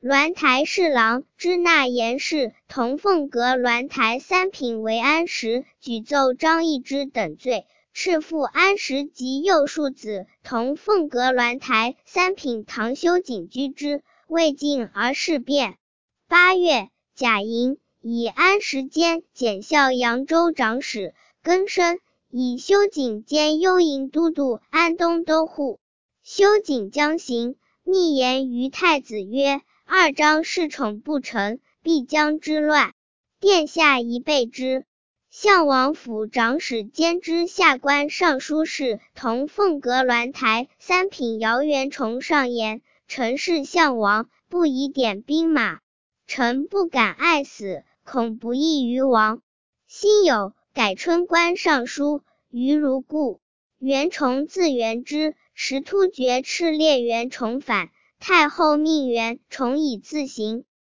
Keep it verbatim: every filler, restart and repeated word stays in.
鸾台侍郎支那言氏同凤阁鸾台三品为安石，举奏张易之等罪，敕复安石及幼庶子同凤阁鸾台三品唐修景居之，未尽而事变。八月，甲寅，以安石兼检校扬州长史，更升，以修景兼幽营都督、安东都护。修景将行，密言于太子曰：二章事宠不成，必将之乱。殿下宜备之。相王府长史兼知下官尚书事同凤阁鸾台三品姚元崇上言：臣是相王，不宜点兵马，臣不敢碍死，恐不益于王。辛酉，改春官尚书，于如故。元崇字元之，时突厥赤烈元崇反，太后命元崇以自行。